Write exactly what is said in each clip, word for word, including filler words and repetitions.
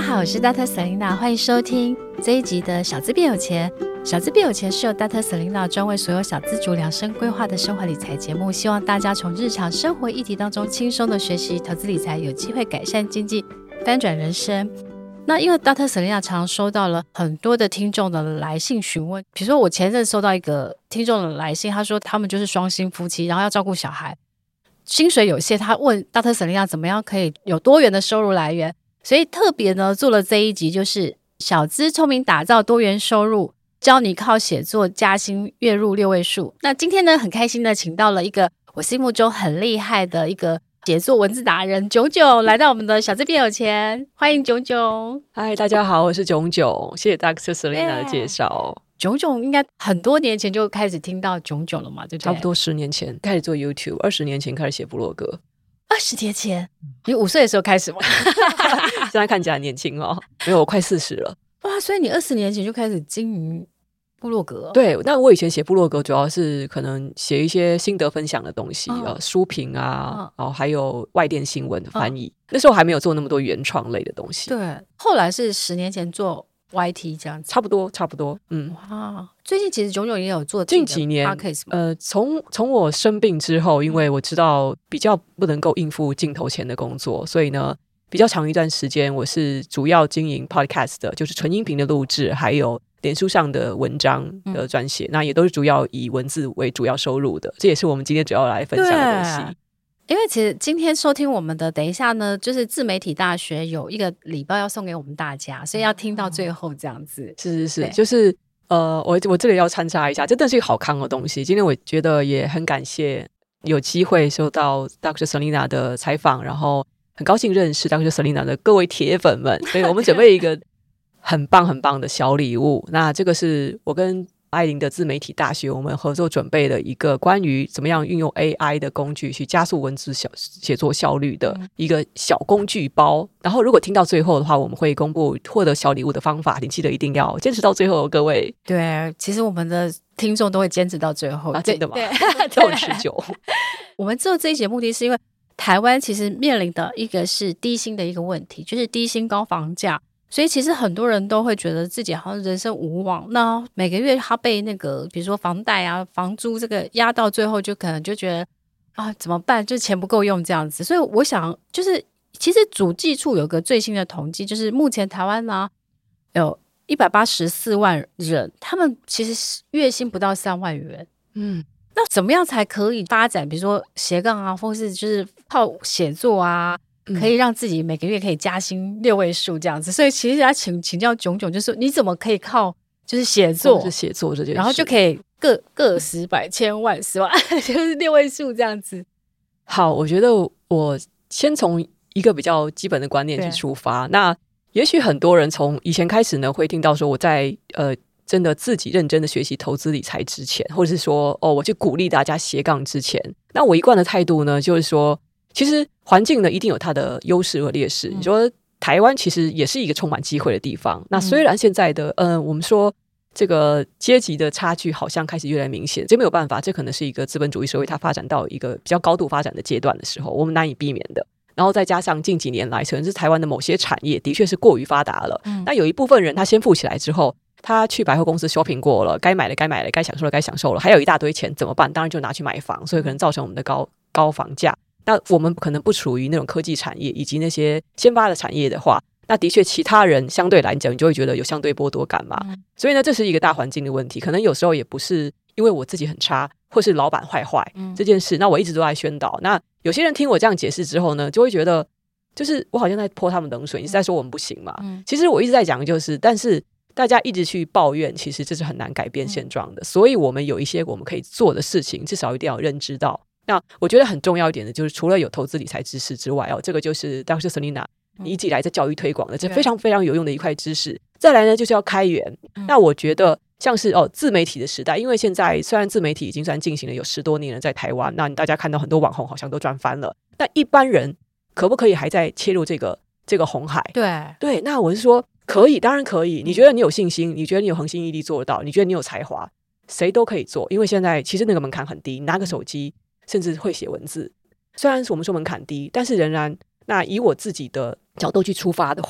好，我是 Dr. Selena， 欢迎收听这一集的小资变有钱。小资变有钱是由 Dr. Selena 专为所有小资族量身规划的生活理财节目，希望大家从日常生活议题当中轻松的学习投资理财，有机会改善经济，翻转人生。那因为 Dr. Selena 常收到了很多的听众的来信询问，比如说我前阵收到一个听众的来信，他说他们就是双薪夫妻，然后要照顾小孩，薪水有限，他问 Dr. Selena 怎么样可以有多元的收入来源，所以特别呢做了这一集，就是小资聪明打造多元收入，教你靠写作加薪月入六位数。那今天呢很开心的请到了一个我心目中很厉害的一个写作文字达人炯炯来到我们的小资变有钱，欢迎炯炯。 嗨，大家好，我是炯炯，谢谢 Dr. Selena 的介绍。 炯炯应该很多年前就开始听到炯炯了嘛，对不对？ 差不多十年前开始做 YouTube， 二十年前开始写部落格。 二十年前，你五岁的时候开始吗？ 现在看起来很年轻哦，没有，我快四十了。 哇，所以你二十年前就开始经营部落格？ 对，那我以前写部落格主要是可能写一些心得分享的东西，哦、呃，书评啊，然后、哦、还有外电新闻的翻译、哦。那时候还没有做那么多原创类的东西。 对，后来是十年前做 Y T 这样子， 差不多，差不多。嗯， 哇，最近其实炯炯也有做近几年，呃，从从我生病之后，因为我知道比较不能够应付镜头前的工作，所以呢，比较长一段时间我是主要经营 podcast 的，就是纯音频的录制，还有脸书上的文章的撰写、嗯，那也都是主要以文字为主要收入的，这也是我们今天主要来分享的东西。 因为其实今天收听我们的，等一下呢，就是自媒体大学有一个礼包要送给我们大家，所以要听到最后这样子。 是是是，就是呃，我我这里要参插一下，这真是一个好康的东西。今天我觉得也很感谢有机会受到 Dr. Selena 的采访，然后很高兴认识 Dr. Selena 的各位铁粉们，所以我们准备一个很棒很棒的小礼物。那这个是我跟艾琳的自媒体大学我们合作准备的一个关于怎么样运用 A I 的工具去加速文字写作效率的一个小工具包、嗯、然后如果听到最后的话，我们会公布获得小礼物的方法，你记得一定要坚持到最后，各位。 对，其实我们的听众都会坚持到最后、 啊、真的吗？都很持久。 我们做这一节目的是因为台湾其实面临的一个是低薪的一个问题，就是低薪高房价，所以其实很多人都会觉得自己好像人生无望，那每个月他被那个比如说房贷啊房租这个压到最后，就可能就觉得啊怎么办，就钱不够用这样子。所以我想就是其实主计处有个最新的统计，就是目前台湾呢有一百八十四万人，他们其实月薪不到三万元。嗯，那怎么样才可以发展比如说斜杠啊，或是就是靠写作啊，可以让自己每个月可以加薪六位数这样子。所以其实要请请教炯炯，就是你怎么可以靠就是写作， 是写作这件事， 然后就可以个个十百千万十万就是六位数这样子。 好，我觉得我先从一个比较基本的观念去出发。那也许很多人从以前开始呢，会听到说我在呃真的自己认真的学习投资理财之前，或者是说哦我去鼓励大家斜杠之前，那我一贯的态度呢就是说，其实环境呢一定有它的优势和劣势、嗯、你说台湾其实也是一个充满机会的地方、嗯、那虽然现在的呃我们说这个阶级的差距好像开始越来越明显，这没有办法，这可能是一个资本主义社会它发展到一个比较高度发展的阶段的时候我们难以避免的。然后再加上近几年来可能是台湾的某些产业的确是过于发达了、嗯、那有一部分人他先富起来之后，他去百货公司 shopping 过了，该买的该买的，该享受的该享受了，还有一大堆钱怎么办？当然就拿去买房，所以可能造成我们的高高房价。那我们可能不处于那种科技产业以及那些先发的产业的话，那的确其他人相对来讲你就会觉得有相对剥夺感嘛、嗯、所以呢这是一个大环境的问题，可能有时候也不是因为我自己很差或是老板坏坏、嗯、这件事，那我一直都在宣导。那有些人听我这样解释之后呢，就会觉得就是我好像在泼他们冷水，你是在说我们不行嘛、嗯、其实我一直在讲就是但是大家一直去抱怨，其实这是很难改变现状的、嗯、所以我们有一些我们可以做的事情，至少一定要认知到。那我觉得很重要一点的就是除了有投资理财知识之外、哦、这个就是 Dr. Selena 你一直以来在教育推广的，这非常非常有用的一块知识。再来呢就是要开源、嗯、那我觉得像是哦自媒体的时代，因为现在虽然自媒体已经算进行了有十多年了在台湾，那大家看到很多网红好像都赚翻了，但一般人可不可以还在切入这个这个红海？ 对对，那我是说可以，当然可以。你觉得你有信心，你觉得你有恒心毅力做得到，你觉得你有才华，谁都可以做。因为现在其实那个门槛很低，拿个手机甚至会写文字，虽然我们说门槛低，但是仍然那以我自己的角度去出发的话，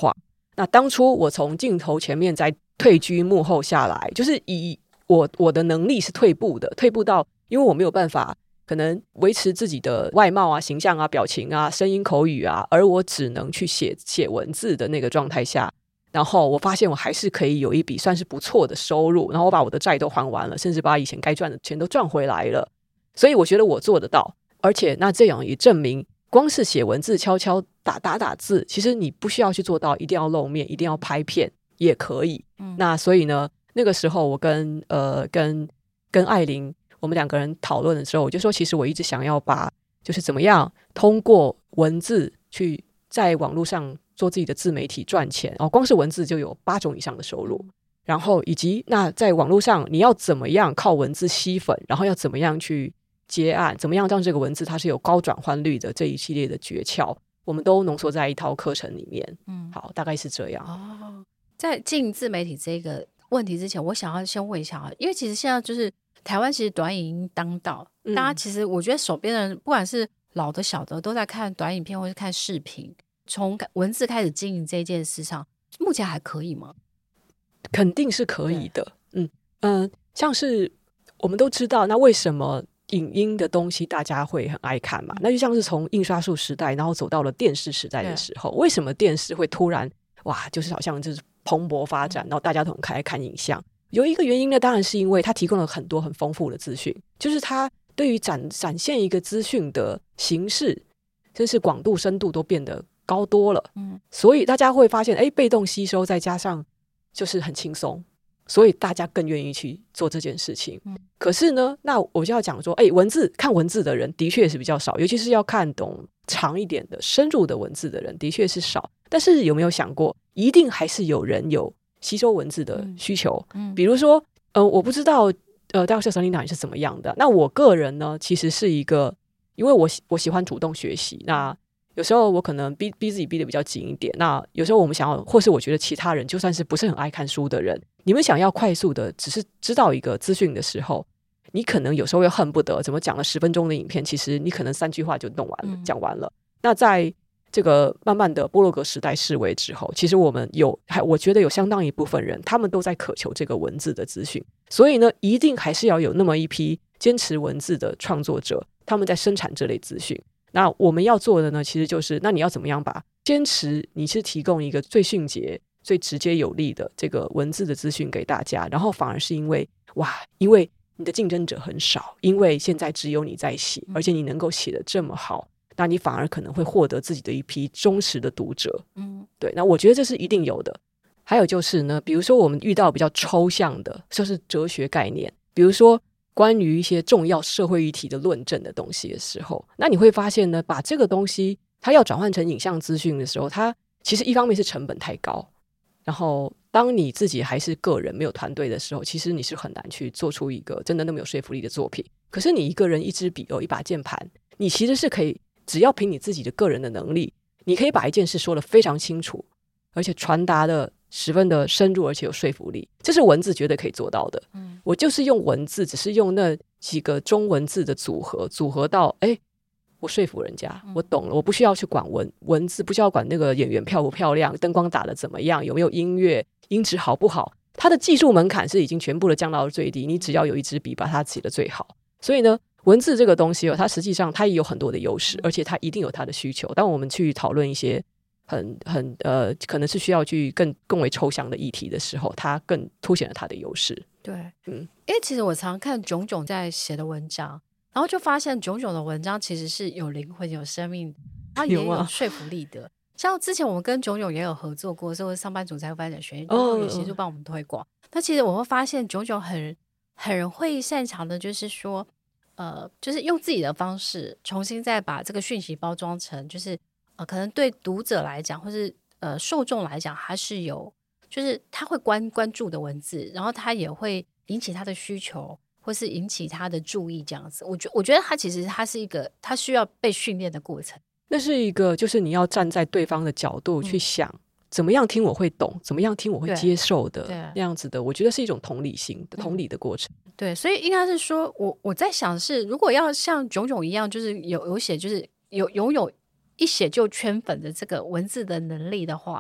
那当初我从镜头前面再退居幕后下来，就是以我我的能力是退步的，退步到因为我没有办法可能维持自己的外貌啊、形象啊、表情啊、声音口语啊，而我只能去写写文字的那个状态下，然后我发现我还是可以有一笔算是不错的收入，然后我把我的债都还完了，甚至把以前该赚的钱都赚回来了。所以我觉得我做得到，而且那这样也证明光是写文字敲敲打打打字，其实你不需要去做到一定要露面一定要拍片也可以、嗯、那所以呢那个时候我跟呃跟跟艾琳我们两个人讨论的时候，我就说其实我一直想要把就是怎么样通过文字去在网络上做自己的自媒体赚钱、哦、光是文字就有八种以上的收入，然后以及那在网络上你要怎么样靠文字吸粉，然后要怎么样去接案，怎么样让这个文字它是有高转换率的，这一系列的诀窍我们都浓缩在一套课程里面。嗯，好，大概是这样。 哦，在进自媒体这个问题之前，我想要先问一下，因为其实现在就是台湾其实短影音当道、嗯、大家其实我觉得手边的人不管是老的小的都在看短影片或是看视频，从文字开始经营这件事上目前还可以吗？ 肯定是可以的。嗯嗯、呃，像是我们都知道那为什么影音的东西大家会很爱看嘛，那就像是从印刷术时代然后走到了电视时代的时候，为什么电视会突然哇就是好像就是蓬勃发展，然后大家都很爱看影像，有一个原因呢当然是因为它提供了很多很丰富的资讯，就是它对于 展, 展现一个资讯的形式真是广度深度都变得高多了、嗯、所以大家会发现哎，被动吸收再加上就是很轻松，所以大家更愿意去做这件事情、嗯、可是呢那我就要讲说哎，文字看文字的人的确是比较少，尤其是要看懂长一点的深入的文字的人的确是少，但是有没有想过一定还是有人有吸收文字的需求、嗯嗯、比如说呃，我不知道呃，大学生领导是怎么样的，那我个人呢其实是一个因为我我喜欢主动学习，那有时候我可能逼逼自己逼得比较紧一点，那有时候我们想要或是我觉得其他人就算是不是很爱看书的人，你们想要快速的只是知道一个资讯的时候，你可能有时候又恨不得怎么讲了十分钟的影片，其实你可能三句话就弄完了、嗯、讲完了。那在这个慢慢的部落格时代式微之后，其实我们有还我觉得有相当一部分人他们都在渴求这个文字的资讯，所以呢一定还是要有那么一批坚持文字的创作者，他们在生产这类资讯。那我们要做的呢其实就是那你要怎么样把坚持你是提供一个最迅捷最直接有力的这个文字的资讯给大家，然后反而是因为哇因为你的竞争者很少，因为现在只有你在写，而且你能够写得这么好，那你反而可能会获得自己的一批忠实的读者。嗯，对，那我觉得这是一定有的。还有就是呢比如说我们遇到比较抽象的就是哲学概念，比如说关于一些重要社会议题的论证的东西的时候，那你会发现呢把这个东西它要转换成影像资讯的时候，它其实一方面是成本太高，然后当你自己还是个人没有团队的时候，其实你是很难去做出一个真的那么有说服力的作品。可是你一个人一支笔有一把键盘，你其实是可以只要凭你自己的个人的能力，你可以把一件事说得非常清楚，而且传达的十分的深入而且有说服力，这是文字绝对可以做到的、嗯、我就是用文字只是用那几个中文字的组合组合到哎，我说服人家、嗯、我懂了，我不需要去管文文字，不需要管那个演员漂不漂亮，灯光打得怎么样，有没有音乐，音质好不好，它的技术门槛是已经全部的降到了最低，你只要有一支笔把它写得最好。所以呢文字这个东西、哦、它实际上它也有很多的优势，而且它一定有它的需求。当我们去讨论一些很很呃，可能是需要去更更为抽象的议题的时候，它更凸显了它的优势。 对，嗯，因为其实我常看炯炯在写的文章，然后就发现炯炯的文章其实是有灵魂有生命，它也有说服力的。像之前我们跟炯炯也有合作过，是上班族财富发展学院，炯炯也协助帮我们推广。那其实我会发现炯炯很很会擅长的就是说呃，就是用自己的方式重新再把这个讯息包装成就是呃，可能对读者来讲或是呃受众来讲，他是有就是他会关关注的文字，然后他也会引起他的需求或是引起他的注意这样子。我觉我觉得他其实他是一个他需要被训练的过程。 那是一个就是你要站在对方的角度去想、嗯、怎么样听我会懂，怎么样听我会接受的那样子的，我觉得是一种同理心的同理的过程、 嗯、对，所以应该是说我我在想是如果要像炯炯一样就是有有写就是有拥有一写就圈粉的这个文字的能力的话，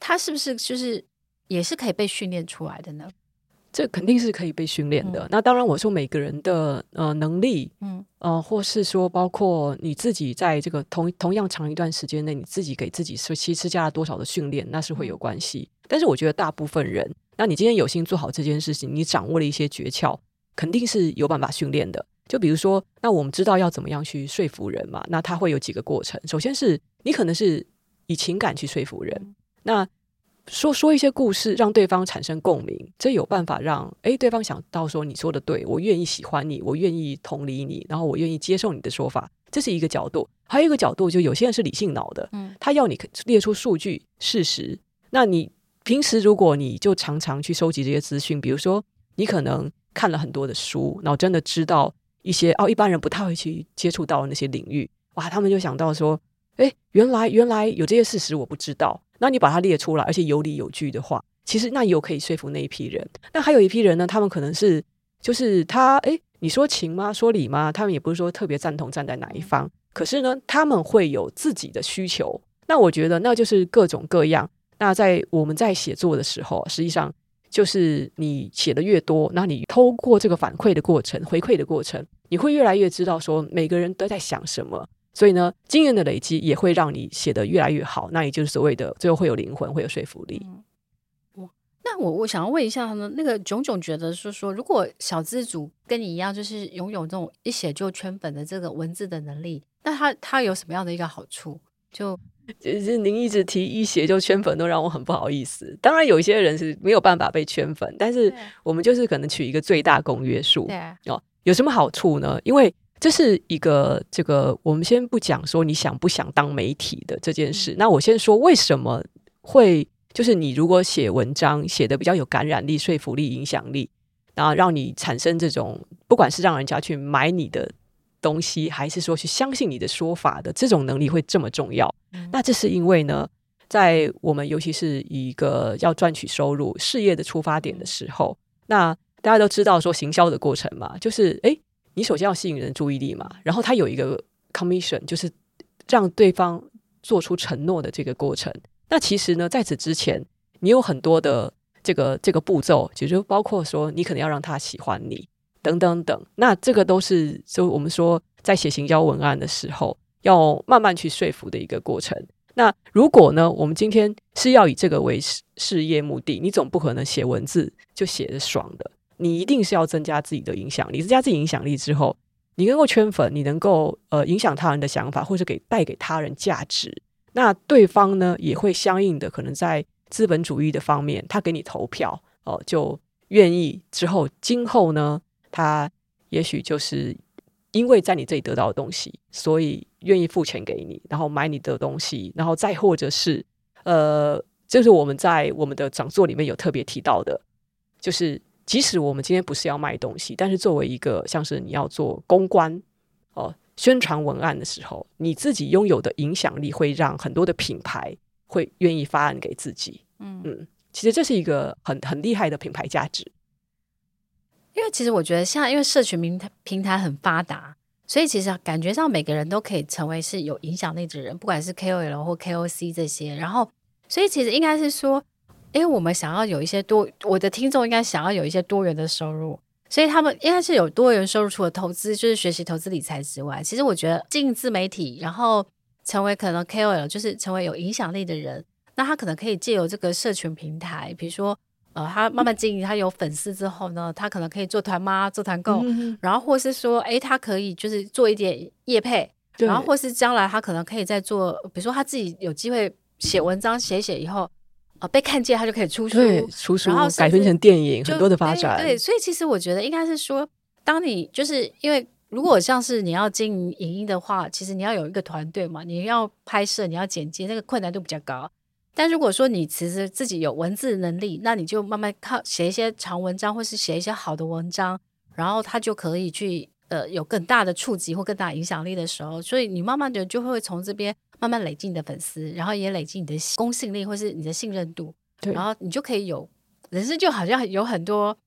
它是不是就是也是可以被训练出来的呢？ 这肯定是可以被训练的、嗯、那当然我说每个人的呃能力嗯呃或是说包括你自己在这个同同样长一段时间内你自己给自己其实施加了多少的训练，那是会有关系、嗯、但是我觉得大部分人，那你今天有心做好这件事情，你掌握了一些诀窍，肯定是有办法训练的。就比如说那我们知道要怎么样去说服人嘛，那它会有几个过程。首先是你可能是以情感去说服人、嗯、那说说一些故事让对方产生共鸣，这有办法让诶对方想到说你说的对，我愿意喜欢你，我愿意同理你，然后我愿意接受你的说法，这是一个角度。还有一个角度就有些人是理性脑的、嗯、他要你列出数据事实，那你平时如果你就常常去收集这些资讯，比如说你可能看了很多的书，然后真的知道一些哦一般人不太会去接触到的那些领域，哇他们就想到说诶原来原来有这些事实我不知道，那你把它列出来，而且有理有据的话，其实那也有可以说服那一批人。那还有一批人呢，他们可能是就是他诶你说情吗说理吗，他们也不是说特别赞同站在哪一方，可是呢他们会有自己的需求。那我觉得那就是各种各样。那在我们在写作的时候，实际上就是你写的越多，那你透过这个反馈的过程回馈的过程，你会越来越知道说每个人都在想什么，所以呢经验的累积也会让你写得越来越好，那也就是所谓的最后会有灵魂，会有说服力、 嗯、那我我想要问一下呢，那个炯炯觉得说说如果小资主跟你一样就是拥有这种一写就圈粉的这个文字的能力，那他他有什么样的一个好处？就其实您一直提一写就圈粉都让我很不好意思，当然有一些人是没有办法被圈粉，但是我们就是可能取一个最大公约数、哦、有什么好处呢？因为这是一个这个我们先不讲说你想不想当媒体的这件事、嗯、那我先说为什么会就是你如果写文章写得比较有感染力说服力影响力，然后让你产生这种不管是让人家去买你的东西还是说去相信你的说法的这种能力会这么重要、嗯、那这是因为呢在我们尤其是一个要赚取收入事业的出发点的时候，那大家都知道说行销的过程嘛，就是诶你首先要吸引人注意力嘛，然后他有一个 commission 就是让对方做出承诺的这个过程。那其实呢在此之前你有很多的这个这个步骤，也就包括说你可能要让他喜欢你等等等，那这个都是就我们说在写行销文案的时候要慢慢去说服的一个过程。那如果呢我们今天是要以这个为事业目的，你总不可能写文字就写得爽的，你一定是要增加自己的影响力，增加自己影响力之后你能够圈粉，你能够呃影响他人的想法，或者给带给他人价值，那对方呢也会相应的可能在资本主义的方面他给你投票、呃、就愿意之后今后呢他也许就是因为在你这里得到的东西，所以愿意付钱给你，然后买你的东西，然后再或者是呃，就是我们在我们的讲座里面有特别提到的，就是即使我们今天不是要卖东西，但是作为一个像是你要做公关、呃、宣传文案的时候，你自己拥有的影响力会让很多的品牌会愿意发案给自己。 嗯, 嗯其实这是一个很很厉害的品牌价值。 因为其实我觉得现在因为社群平台平台很发达，所以其实感觉上每个人都可以成为是有影响力的人，不管是 K O L 或 K O C 这些，然后所以其实应该是说因为我们想要有一些多，我的听众应该想要有一些多元的收入，所以他们应该是有多元收入，除了投资就是学习投资理财之外，其实我觉得经营自媒体然后成为可能 K O L 就是成为有影响力的人，那他可能可以借由这个社群平台，比如说呃，他慢慢经营，他有粉丝之后呢，他可能可以做团妈做团购、嗯、然后或是说诶他可以就是做一点业配，然后或是将来他可能可以再做，比如说他自己有机会写文章写写以后呃，被看见他就可以出书， 对，出书然后改编成电影，很多的发展。 对, 对，所以其实我觉得应该是说当你就是因为如果像是你要经营影音的话，其实你要有一个团队嘛，你要拍摄你要剪接，那个困难度比较高。但如果说你其实自己有文字能力，那你就慢慢靠写一些长文章或是写一些好的文章，然后它就可以去呃有更大的触及或更大的影响力的时候，所以你慢慢的就会从这边慢慢累积你的粉丝，然后也累积你的公信力或是你的信任度，然后你就可以有人生就好像有很多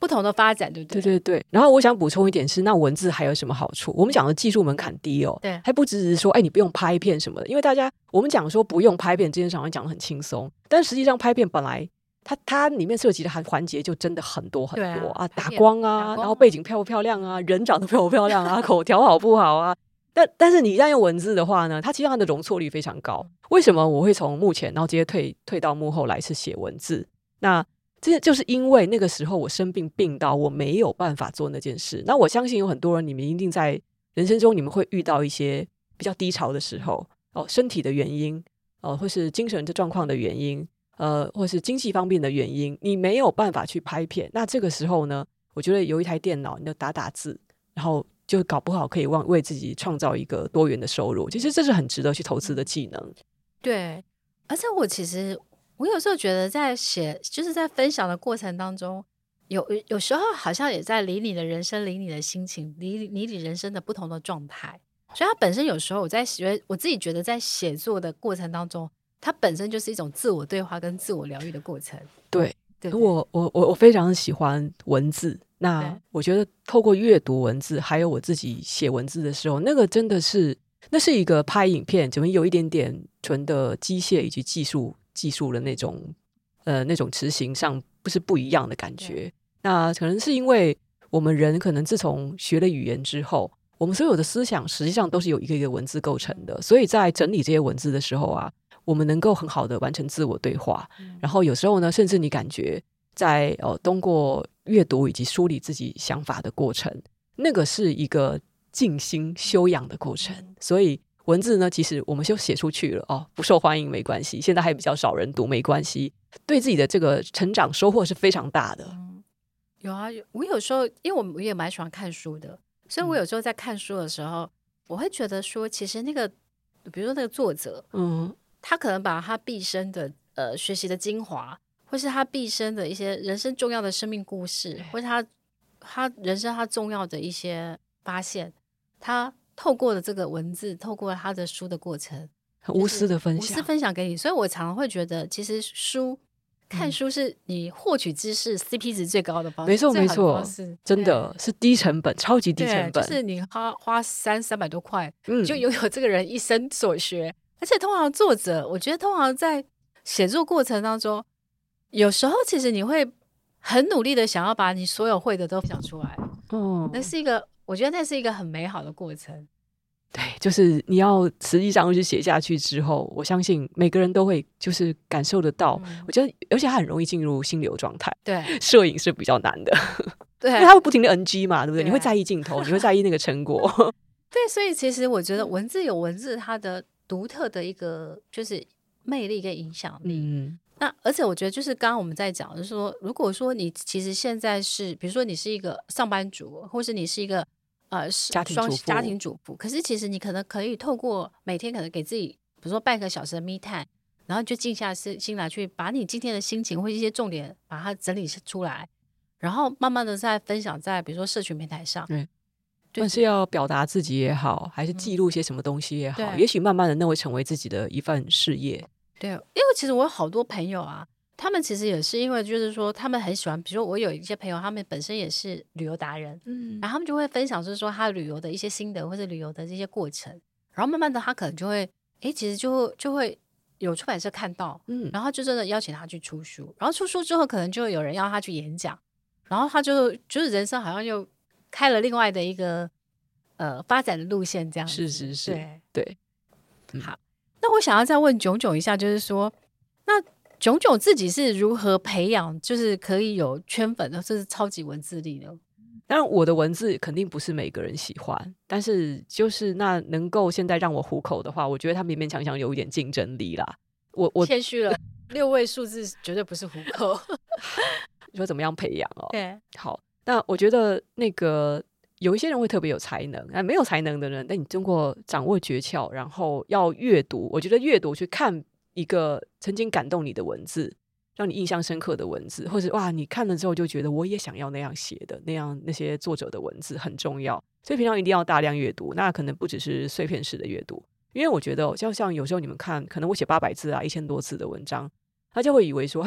不同的发展，对不对？ 对对对。然后我想补充一点是，那文字还有什么好处？我们讲的技术门槛低哦， 对， 还不只是说，哎，你不用拍片什么的。因为大家我们讲说不用拍片这件事好像讲的很轻松，但实际上拍片本来它它里面涉及的环环节就真的很多很多 啊, 啊，打光啊，打光然后背景漂不漂亮啊，人长得漂不漂亮啊，口条好不好啊。但但是你一旦用文字的话呢，它其实它的容错率非常高。为什么我会从幕前然后直接退退到幕后来是写文字？那这就是因为那个时候我生病病到我没有办法做那件事。那我相信有很多人，你们一定在人生中你们会遇到一些比较低潮的时候哦，身体的原因哦，或是精神的状况的原因，呃，或是经济方面的原因，你没有办法去拍片。那这个时候呢，我觉得有一台电脑，你就打打字，然后就搞不好可以为自己创造一个多元的收入。其实这是很值得去投资的技能。 对，而且我其实我有时候觉得在写就是在分享的过程当中，有有时候好像也在理你的人生，理你的心情，理理你人生的不同的状态。所以它本身有时候我在写，我自己觉得在写作的过程当中，它本身就是一种自我对话跟自我疗愈的过程。 对， 对对， 我我我我非常喜欢文字。那我觉得透过阅读文字，还有我自己写文字的时候，那个真的是那是一个拍影片，怎么有一点点纯的机械以及技术技术的那种呃那种执行上不是不一样的感觉。那可能是因为我们人可能自从学了语言之后，我们所有的思想实际上都是由一个一个文字构成的，所以在整理这些文字的时候啊，我们能够很好的完成自我对话。嗯、然后有时候呢，甚至你感觉在呃通过阅读以及梳理自己想法的过程，那个是一个静心修养的过程。所以文字呢，其实我们就写出去了哦，不受欢迎没关系，现在还比较少人读没关系，对自己的这个成长收获是非常大的。 嗯、有啊，我有时候因为我也蛮喜欢看书的，所以我有时候在看书的时候，嗯、我会觉得说，其实那个比如说那个作者，嗯，他可能把他毕生的呃学习的精华，或是他毕生的一些人生重要的生命故事，或是他他人生他重要的一些发现，他透过了这个文字，透过了他的书的过程， 很无私的分享， 无私分享给你。所以我常常会觉得，其实书看书是你获取知识 C P 值最高的方式， 没错没错，真的是低成本，超级低成本， 就是你花花三三百多块，嗯，就拥有这个人一生所学。而且通常作者，我觉得通常在写作过程当中，有时候其实你会很努力的想要把你所有会的都讲出来，哦，那是一个，我觉得那是一个很美好的过程。 对，就是你要实际上去写下去之后，我相信每个人都会就是感受得到。嗯、我觉得，而且他很容易进入心流状态。 对， 摄影是比较难的， 对， 因为他会不停的 N G 嘛，对不对？对，你会在意镜头，你会在意那个成果。 对，所以其实我觉得文字有文字它的独特的一个就是魅力跟影响力。嗯，那而且我觉得就是刚刚我们在讲，就是说，如果说你其实现在是，比如说你是一个上班族，或是你是一个。呃， 家庭主妇， 家庭主妇，可是其实你可能可以透过每天可能给自己，比如说半个小时的 me time， 然后就静下心来去把你今天的心情或一些重点把它整理出来，然后慢慢的再分享在比如说社群平台上。 对，但是要表达自己也好，还是记录一些什么东西也好，嗯、也许慢慢的那会成为自己的一份事业。 对，因为其实我有好多朋友啊。他们其实也是因为就是说他们很喜欢，比如说我有一些朋友他们本身也是旅游达人，嗯，然后他们就会分享就是说他旅游的一些心得或者旅游的这些过程，然后慢慢的他可能就会诶其实就会就会有出版社看到，嗯，然后就真的邀请他去出书，然后出书之后可能就有人要他去演讲，然后他就就是人生好像又开了另外的一个呃发展的路线这样子。 是是是，对对、 嗯、好，那我想要再问炯炯一下，就是说那炯炯自己是如何培养就是可以有圈粉的这是超级文字力的？ 当然我的文字肯定不是每个人喜欢，但是就是那能够现在让我糊口的话，我觉得他勉勉强强有一点竞争力啦。我我谦虚了，六位数字绝对不是糊口。 你说怎么样培养哦？ 对， 好，那我觉得那个有一些人会特别有才能，那没有才能的人，但你通过掌握诀窍，然后要阅读，我觉得阅读去看一个曾经感动你的文字，让你印象深刻的文字，或者哇你看了之后就觉得我也想要那样写的那样，那些作者的文字很重要，所以平常一定要大量阅读。那可能不只是碎片式的阅读，因为我觉得就像有时候你们看可能我写八百字啊一千多字的文章，他就会以为说嘿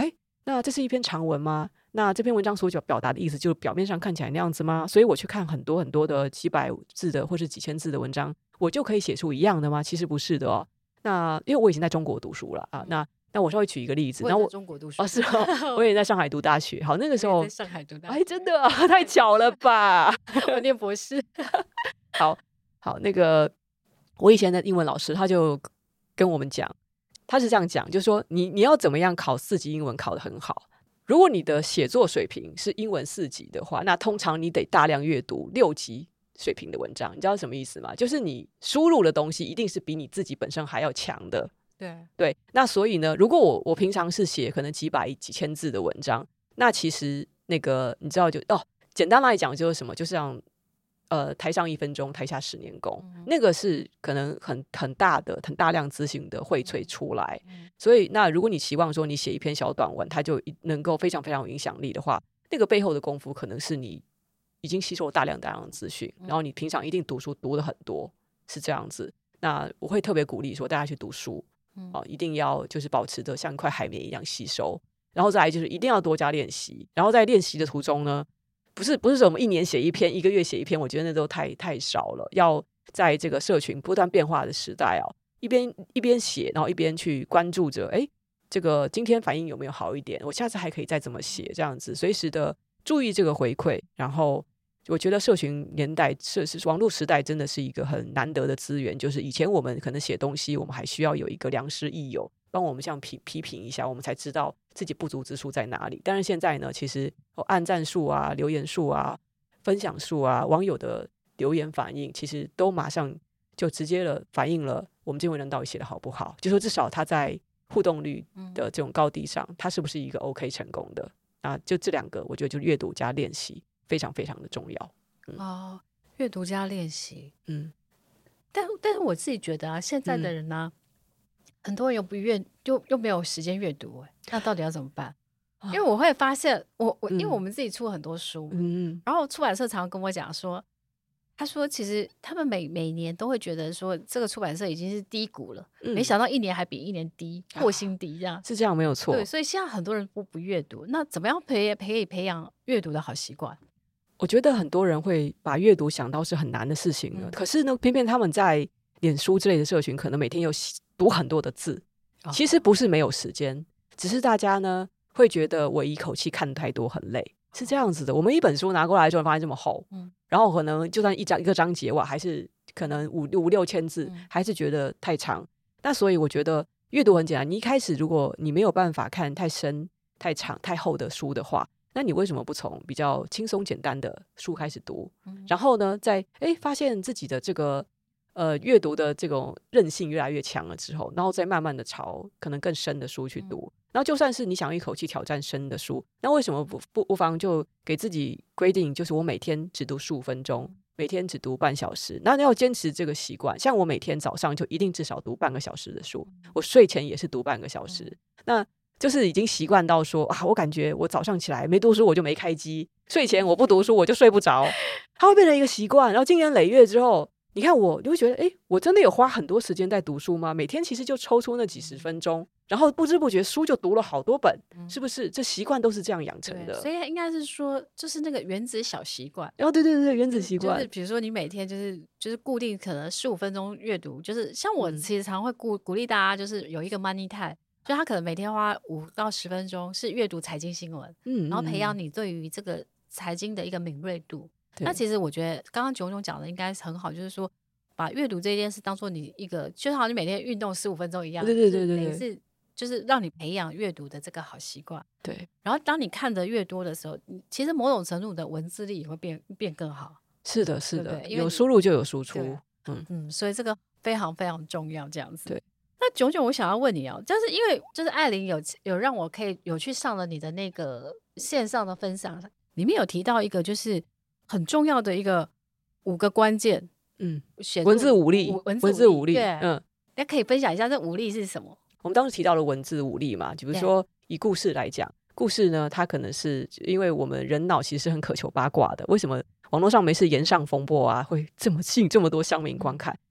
那这是一篇长文吗？那这篇文章所表达的意思就是表面上看起来那样子吗？所以我去看很多很多的几百字的或是几千字的文章，我就可以写出一样的吗？其实不是的哦。那因为我以前在中国读书了啊，那那我稍微举一个例子， 我也在中国读书哦，是哦，我也在上海读大学。好，那个时候在上海读大学， 哎，真的、啊、太巧了吧！ 我念博士。 好好，那个我以前的英文老师他就跟我们讲，他是这样讲，就是说你你要怎么样考四级英文考得很好？如果你的写作水平是英文四级的话，那通常你得大量阅读六级水平的文章。你知道什么意思吗？就是你输入的东西一定是比你自己本身还要强的。 对对，那所以呢，如果我我平常是写可能几百几千字的文章，那其实那个你知道就哦，简单来讲就是什么，就像呃台上一分钟，台下十年功，嗯、那个是可能很很大的、很大量资讯的荟萃出来。嗯、所以，那如果你期望说你写一篇小短文，它就能够非常非常有影响力的话，那个背后的功夫可能是你已经吸收了大量大量的资讯，然后你平常一定读书读了很多，是这样子。那我会特别鼓励说大家去读书。嗯哦、一定要就是保持着像一块海绵一样吸收，然后再来就是一定要多加练习，然后在练习的途中呢，不是不是说我们一年写一篇，一个月写一篇，我觉得那都太太少了。要在这个社群不断变化的时代啊，一边一边写，然后一边去关注着，哎，这个今天反应有没有好一点？我下次还可以再怎么写，这样子随时的注意这个回馈，然后。我觉得社群年代是是网络时代真的是一个很难得的资源，就是以前我们可能写东西我们还需要有一个良师益友帮我们这样批批评一下，我们才知道自己不足之处在哪里。但是现在呢，其实、哦、按赞数啊、留言数啊、分享数啊、网友的留言反应，其实都马上就直接了反映了我们这位人到底写的好不好，就说至少他在互动率的这种高低上，他是不是一个 OK 成功的啊？就这两个我觉得就阅读加练习非常非常的重要。嗯、 哦，阅读加练习， 嗯， 但但是我自己觉得啊，现在的人呢、啊嗯，很多人又不阅，又又没有时间阅读，哎，那到底要怎么办？因为我会发现，我我、嗯、因为我们自己出很多书，嗯，然后出版社常常跟我讲说，他说其实他们每每年都会觉得说，这个出版社已经是低谷了，嗯、没想到一年还比一年低，破新低这样、啊， 是这样没有错。 对，所以现在很多人不不阅读，那怎么样培培培养阅读的好习惯？ 我觉得很多人会把阅读想到是很难的事情了、嗯、可是呢偏偏他们在脸书之类的社群可能每天又读很多的字、哦、其实不是没有时间，只是大家呢会觉得我一口气看太多很累，是这样子的。我们一本书拿过来之后发现这么厚、嗯、然后可能就算一章一个章节哇还是可能五五六千字、嗯、还是觉得太长。那所以我觉得阅读很简单，你一开始如果你没有办法看太深太长太厚的书的话，那你为什么不从比较轻松简单的书开始读、嗯、然后呢在诶发现自己的这个呃阅读的这种韧性越来越强了之后，然后再慢慢的朝可能更深的书去读、嗯、然后就算是你想一口气挑战深的书，那为什么不不不妨就给自己规定，就是我每天只读十五分钟，每天只读半小时，那要坚持这个习惯。像我每天早上就一定至少读半个小时的书，我睡前也是读半个小时、嗯、那就是已经习惯到说啊，我感觉我早上起来没读书我就没开机，睡前我不读书我就睡不着，它会变成一个习惯。然后经年累月之后，你看我就会觉得，哎，我真的有花很多时间在读书吗？每天其实就抽出那几十分钟，然后不知不觉书就读了好多本，是不是？这习惯都是这样养成的。 所以应该是说，就是那个原子小习惯。 哦，对对对，原子习惯， 就是比如说你每天就是就是固定可能十五分钟阅读，就是像我其实常会鼓鼓励大家，就是有一个 money time。所以他可能每天花五到十分钟是阅读财经新闻，嗯，然后培养你对于这个财经的一个敏锐度。那其实我觉得刚刚炯炯讲的应该是很好，就是说把阅读这件事当做你一个，就好像你每天运动十五分钟一样， 对对对对对， 是就是让你培养阅读的这个好习惯。 对， 然后当你看得越多的时候，其实某种程度的文字力也会变变更好。 是的，是的，对对，有输入就有输出， 嗯嗯，所以这个非常非常重要，这样子。 对。 那炯炯，我想要问你哦，就是因为就是艾琳有有让我可以有去上了你的那个线上的分享，里面有提到一个就是很重要的一个五个关键，嗯， 文字武力， 文文字武力， 对，嗯，那可以分享一下这武力是什么？ 我们当时提到了文字武力嘛，比如说以故事来讲，故事呢，它可能是因为我们人脑其实很渴求八卦的，为什么网络上没事延上风波啊会这么吸引这么多乡民观看？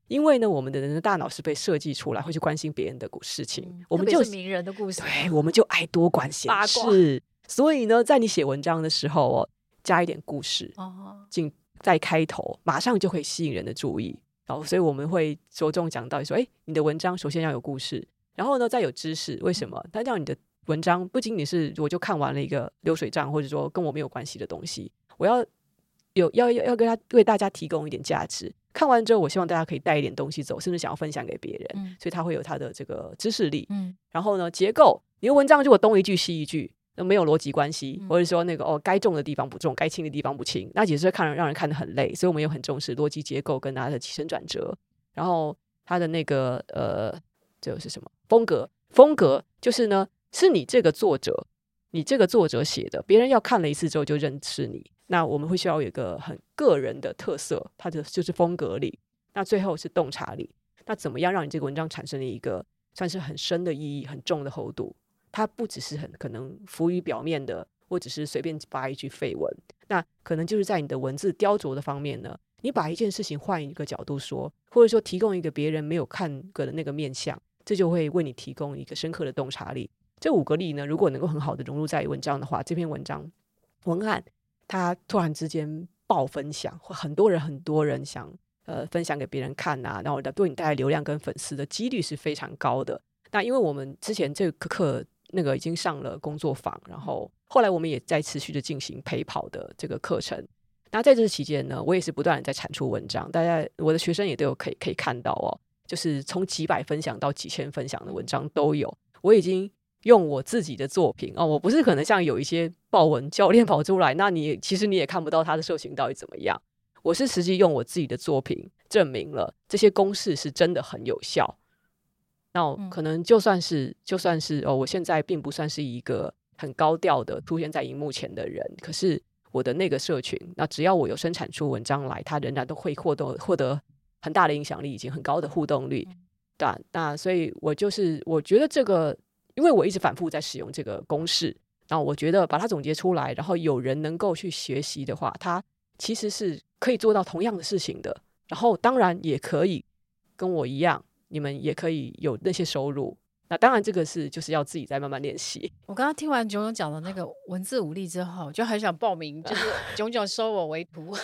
因为呢，我们的人的大脑是被设计出来会去关心别人的事情， 嗯、 我们就是名人的故事， 对，我们就爱多管闲事。所以呢，在你写文章的时候哦，加一点故事，哦，进在开头，马上就会吸引人的注意。然后，所以我们会着重讲到说，哎，你的文章首先要有故事，然后呢，再有知识。为什么？它让你的文章不仅仅是我就看完了一个流水账，或者说跟我没有关系的东西，我要有要要跟他为大家提供一点价值。看完之后，我希望大家可以带一点东西走，甚至想要分享给别人，嗯、所以它会有它的这个知识力。嗯，然后呢，结构，你的文章如果东一句西一句，没有逻辑关系，嗯、或者说那个哦，该重的地方不重，该轻的地方不轻，那其实会看让人看得很累。所以我们又很重视逻辑结构跟它的起承转折，然后它的那个呃，这是什么风格？风格就是呢，是你这个作者，你这个作者写的，别人要看了一次之后就认识你。那我们会需要有一个很个人的特色，它的就是风格力。那最后是洞察力。那怎么样让你这个文章产生了一个算是很深的意义、很重的厚度？它不只是很可能浮于表面的，或者是随便发一句废文。那可能就是在你的文字雕琢的方面呢，你把一件事情换一个角度说，或者说提供一个别人没有看过的那个面向，这就会为你提供一个深刻的洞察力。这五个力呢，如果能够很好的融入在文章的话，这篇文章文案它突然之间爆分享，很多人很多人想呃分享给别人看啊，然后对你带来流量跟粉丝的几率是非常高的。那因为我们之前这个课那个已经上了工作坊，然后后来我们也在持续的进行陪跑的这个课程。那在这期间呢，我也是不断的在产出文章，大家我的学生也都有可以可以看到哦，就是从几百分享到几千分享的文章都有。我已经用我自己的作品哦，我不是可能像有一些爆文教练跑出来，那你其实你也看不到他的社群到底怎么样。我是实际用我自己的作品证明了这些公式是真的很有效。那可能就算是、嗯、就算是哦，我现在并不算是一个很高调的出现在荧幕前的人，可是我的那个社群，那只要我有生产出文章来，它仍然都会获得获得很大的影响力，以及很高的互动率。对、嗯，那所以我就是我觉得这个，因为我一直反复在使用这个公式，然后我觉得把它总结出来，然后有人能够去学习的话，它其实是可以做到同样的事情的。然后当然也可以跟我一样，你们也可以有那些收入。那当然这个是就是要自己再慢慢练习。 我刚刚听完炯炯讲的那个文字武力之后，就很想报名，就是炯炯收我为徒。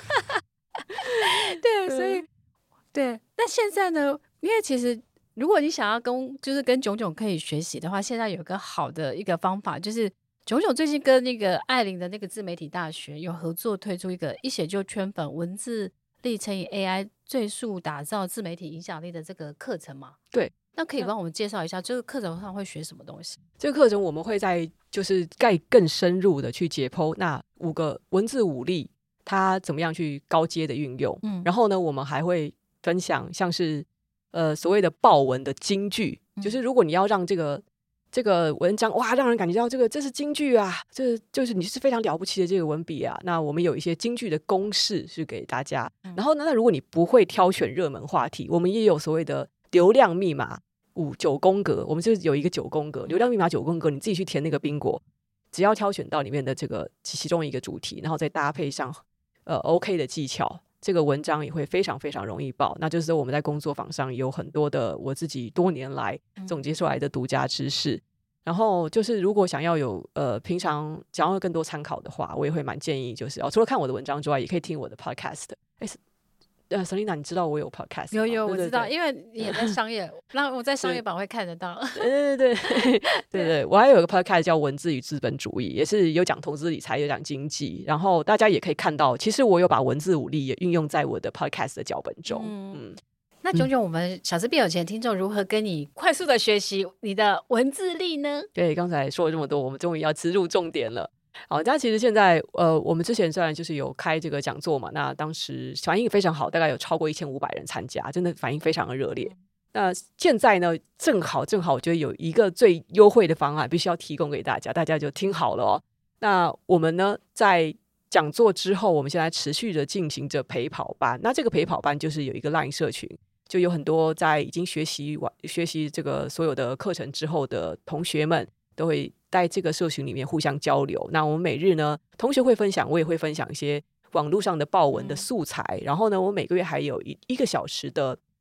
对，所以对。那现在呢，因为其实如果你想要跟就是跟炯炯可以学习的话，现在有一个好的一个方法，就是炯炯最近跟那个艾琳的那个自媒体大学有合作推出一个一写就圈粉文字力乘以 A I 最速打造自媒体影响力的这个课程嘛？ 对。 那可以帮我们介绍一下这个课程上会学什么东西？ 这个课程我们会在就是盖更深入的去解剖那五个文字武力它怎么样去高阶的运用、嗯、然后呢我们还会分享像是呃所谓的爆文的金句、嗯、就是如果你要让这个这个文章哇让人感觉到这个这是金句啊，这就是你是非常了不起的这个文笔啊，那我们有一些金句的公式是给大家、嗯、然后呢那如果你不会挑选热门话题，我们也有所谓的流量密码五九宫格，我们就有一个九宫格，流量密码九宫格，你自己去填那个宾果，只要挑选到里面的这个其中一个主题，然后再搭配上呃 OK 的技巧，这个文章也会非常非常容易爆。那就是说我们在工作坊上有很多的我自己多年来总结出来的独家知识、嗯、然后就是如果想要有呃平常想要更多参考的话，我也会蛮建议就是哦，除了看我的文章之外，也可以听我的 podcast。 哎呃 Selina 你知道我有 podcast 有有对对对，我知道，因为你也在商业那我在商业版会看得到。 对对对对对对，我还有一个 podcast 叫文字与资本主义，也是有讲投资理财有讲经济，然后大家也可以看到其实我有把文字武力也运用在我的 podcast 的脚本中。嗯嗯， 那炯炯我们小资变有钱听众如何跟你快速的学习你的文字力呢？ 对，刚才说了这么多，我们终于要直入重点了。好，但其实现在呃，我们之前虽然就是有开这个讲座嘛，那当时反应非常好，大概有超过一千五百人参加，真的反应非常的热烈。那现在呢，正好正好我觉得有一个最优惠的方案必须要提供给大家，大家就听好了哦。那我们呢在讲座之后，我们现在持续的进行着陪跑班，那这个陪跑班就是有一个 LINE 社群，就有很多在已经学习完学习这个所有的课程之后的同学们都会在这个社群里面互相交流。那我们每日呢，同学会分享，我也会分享一些网络上的爆文的素材、嗯、然后呢我每个月还有 一, 一个小时的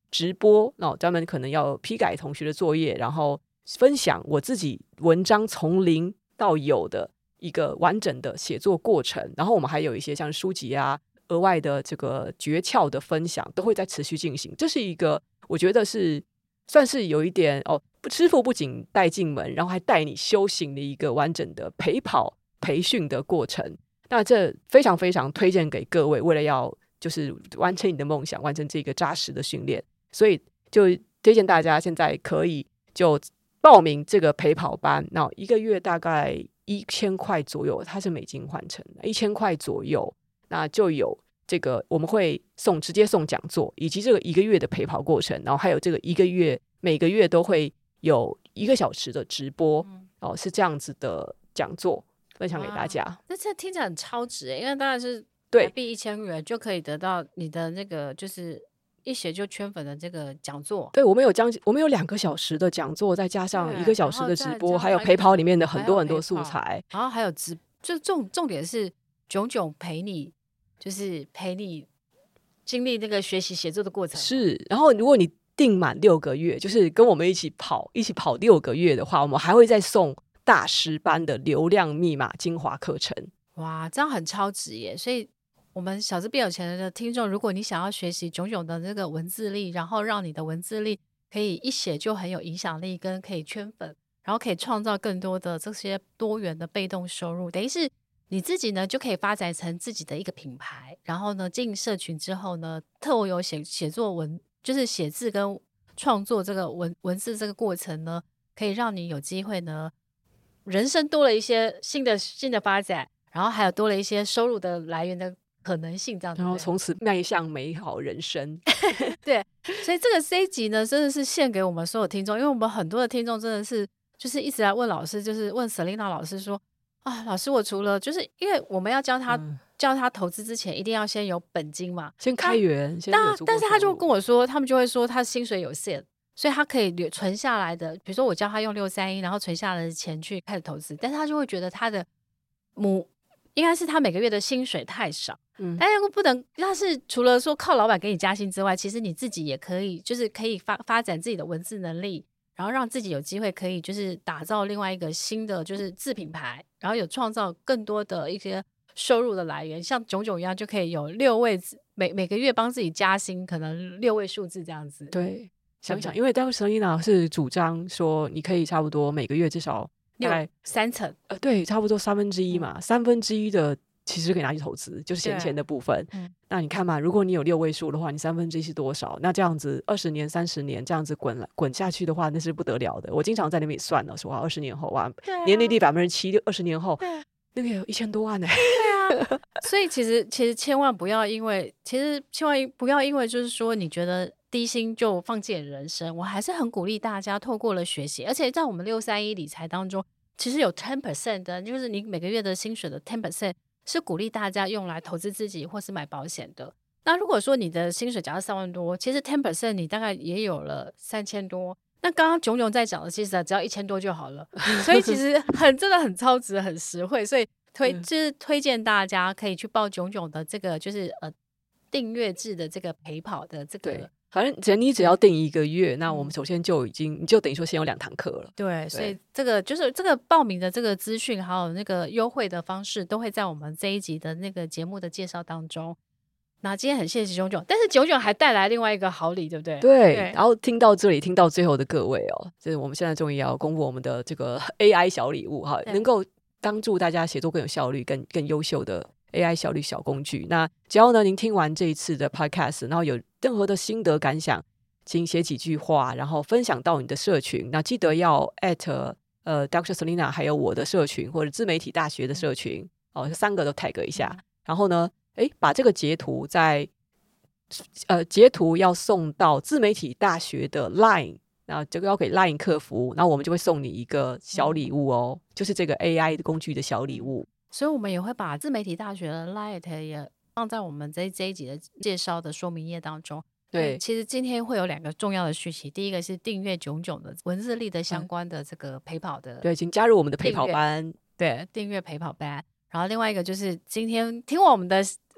直播，那专门可能要批改同学的作业，然后分享我自己文章从零到有的一个完整的写作过程。然后我们还有一些像书籍啊额外的这个诀窍的分享都会在持续进行。这是一个我觉得是算是有一点哦，师父不仅带进门，然后还带你修行的一个完整的陪跑培训的过程。那这非常非常推荐给各位，为了要就是完成你的梦想，完成这个扎实的训练，所以就推荐大家现在可以就报名这个陪跑班。那一个月大概一千块左右，它是美金换成的一千块左右，那就有这个我们会送直接送讲座，以及这个一个月的陪跑过程，然后还有这个一个月每个月都会有一个小时的直播、嗯哦、是这样子的讲座分享给大家。 那这听起来很超值耶，因为当然是对台币一千元就可以得到你的那个就是一学就圈粉的这个讲座。 对，我们有将我们有两个小时的讲座，再加上一个小时的直播，还有陪跑里面的很多很多素材， 然后还有直就重重点是炯炯陪你，就是陪你经历那个学习写作的过程。 是，然后如果你定满六个月，就是跟我们一起跑一起跑六个月的话，我们还会再送大师班的流量密码精华课程。 哇，这样很超值耶！所以我们小资变有钱人的听众，如果你想要学习炯炯的这个文字力，然后让你的文字力可以一写就很有影响力，跟可以圈粉，然后可以创造更多的这些多元的被动收入，等于是你自己呢就可以发展成自己的一个品牌。然后呢进社群之后呢，特有写写作文，就是写字跟创作这个文文字这个过程呢，可以让你有机会呢人生多了一些新的新的发展，然后还有多了一些收入的来源的可能性，这样子， 然后从此迈向美好人生。 对，所以这个这一集呢真的是献给我们所有听众，因为我们很多的听众真的是就是一直来问老师，就是问 Selina 老师说啊，老师我除了就是因为我们要教他、嗯、教他投资之前一定要先有本金嘛， 先开源，先有足够收入。 但是他就跟我说，他们就会说他薪水有限，所以他可以存下来的，比如说我教他用六三一然后存下来的钱去开始投资，但是他就会觉得他的母应该是他每个月的薪水太少，嗯，但是不能，他是除了说靠老板给你加薪之外，其实你自己也可以就是可以发发展自己的文字能力，然后让自己有机会可以就是打造另外一个新的就是自品牌，然后有创造更多的一些收入的来源，像炯炯一样就可以有六位每每个月帮自己加薪，可能六位数字这样子。 对，想想，因为当时 Selina 是主张说，你可以差不多每个月至少大概三成， 呃，对，差不多三分之一嘛，嗯、三分之一的其实可以拿去投资，就是闲钱的部分。嗯、那你看嘛，如果你有六位数的话，你三分之一是多少？那这样子二十年、三十年这样子滚滚下去的话，那是不得了的。我经常在那边算了，说哇，二十年后啊，啊年利率百分之七，二十年后，那个有一千多万呢、欸。 对啊，所以其实其实千万不要因为，其实千万不要因为就是说你觉得低薪就放弃人生。我还是很鼓励大家透过了学习，而且在我们六三一理财当中，其实有 百分之十 的，就是你每个月的薪水的 百分之十 是鼓励大家用来投资自己或是买保险的。那如果说你的薪水假设三万多，其实 百分之十 你大概也有了三千多。那刚刚炯炯在讲的，其实只要一千多就好了，所以其实很真的很超值，很实惠，所以推就是推荐大家可以去报炯炯的这个就是呃订阅制的这个陪跑的这个。 对，反正只要你只要订一个月，那我们首先就已经你就等于说先有两堂课了。 对，所以这个就是这个报名的这个资讯还有那个优惠的方式都会在我们这一集的那个节目的介绍当中。那今天很谢谢炯炯，但是炯炯还带来另外一个好礼，对不对？ 对, 对，然后听到这里听到最后的各位哦，就是我们现在终于要公布我们的这个 A I 小礼物哈，能够帮助大家写作更有效率更更优秀的 A I 效率小工具。那只要呢您听完这一次的 podcast， 然后有任何的心得感想，请写几句话然后分享到你的社群，那记得要 at 呃 Doctor Selina 还有我的社群或者自媒体大学的社群、嗯、哦，三个都 tag 一下、嗯、然后呢诶把这个截图在呃截图要送到自媒体大学的 Line， 然后这个要给 Line 客服，然后我们就会送你一个小礼物哦、嗯、就是这个 A I 的工具的小礼物。 所以我们也会把自媒体大学的 Line 也放在我们这这一集的介绍的说明页当中。 对， 其实今天会有两个重要的讯息，第一个是订阅炯炯的文字力的相关的这个陪跑的、嗯、 对，请加入我们的陪跑班， 对，订阅陪跑班。然后另外一个就是今天听我们的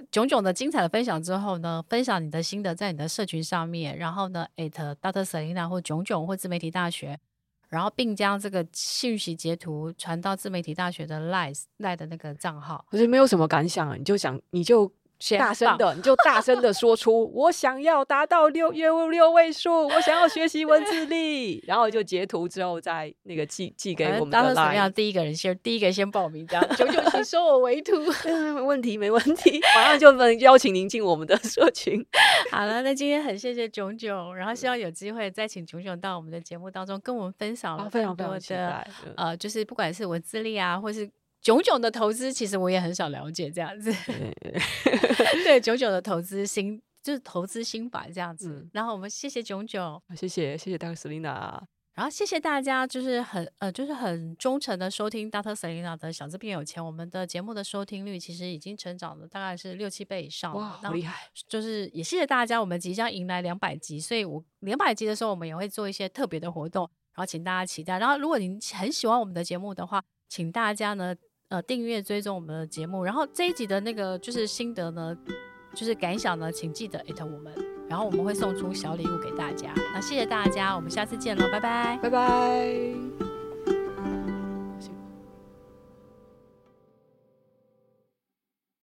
炯炯的精彩的分享之后呢，分享你的心得在你的社群上面，然后呢 at Doctor Selena 或炯炯或自媒体大学，然后并将这个讯息截图传到自媒体大学的 Line Line 的那个账号。 我觉得没有什么感想，你就想你就大声的，你就大声的说出我想要达到六月六位数，我想要学习文字力，然后就截图之后再那个寄寄给我们的 Line。 怎么样？第一个人先，第一个先报名，这样炯炯请收我为徒。 没问题，没问题，马上就能邀请您进我们的社群。 好了，那今天很谢谢炯炯，然后希望有机会再请炯炯到我们的节目当中跟我们分享了非常多的、 非常期待呃，就是不管是文字力啊，或是炯炯的投资，其实我也很少了解这样子。对，炯炯的投资心就是投资心法这样子。嗯、然后我们谢谢炯炯， 谢谢谢谢 Doctor Selena， 然后谢谢大家，就是很呃就是很忠诚的收听 Doctor Selena 的小资变有钱。我们的节目的收听率其实已经成长了大概是六七倍以上， 哇，好厉害！ 就是也谢谢大家，我们即将迎来两百集，所以我两百集的时候，我们也会做一些特别的活动，然后请大家期待。然后如果您很喜欢我们的节目的话，请大家呢。呃，订阅追踪我们的节目，然后这一集的那个就是心得呢，就是感想呢，请记得艾特我们，然后我们会送出小礼物给大家。那谢谢大家，我们下次见喽，拜拜， 拜拜。